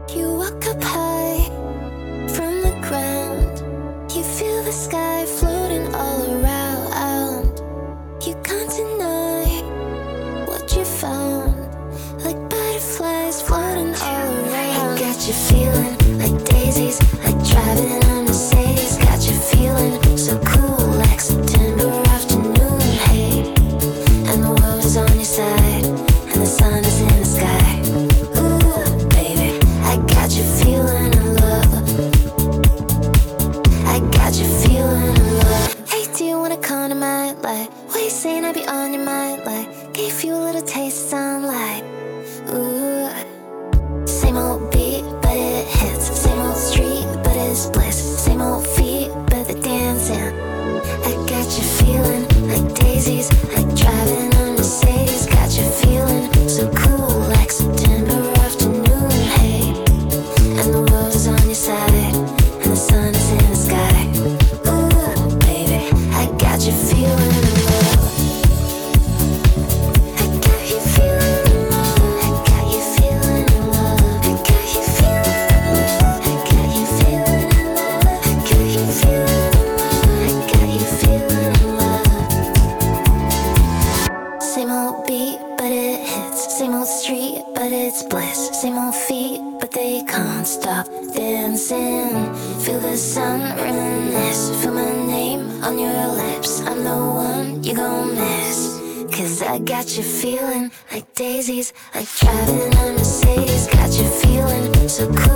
You walk up high from the ground. You feel the sky floating all around. You can't deny what you found, like butterflies floating all around. Got you feeling like daisies, like driving a Mercedes. Got you feeling so cool, like September afternoon. Hey, and the world is on your side, and the sun is in the sky. Ooh, baby, I got you feeling in love. I got you feeling in love. Hey, do you wanna come to my light? What you saying? I be on your mind, like gave you a little taste of sunlight. Ooh, same old beat, but it hits. Same old street, but it's bliss. Same old feet, but they're dancing. I got you feeling like daisies, like driving a Mercedes. Got you feeling so cool, like September afternoon. Hey, and the world is on your side, and the sun is in the sky. Ooh, baby, I got you feeling in love. I got you feeling in love. I got you feeling in love. I got you feeling in love. I got you feeling in love. I got you feeling in love. I got you feeling in love. Same old beat, but it hits. Same old street, but it's bliss. Same old feet, but they can't stop dancing. Feel the sun reminisce. Feel my name on your lips. I'm the one you gon' miss. Cause I got you feeling like daisies, like driving a Mercedes. Got you feeling so cool.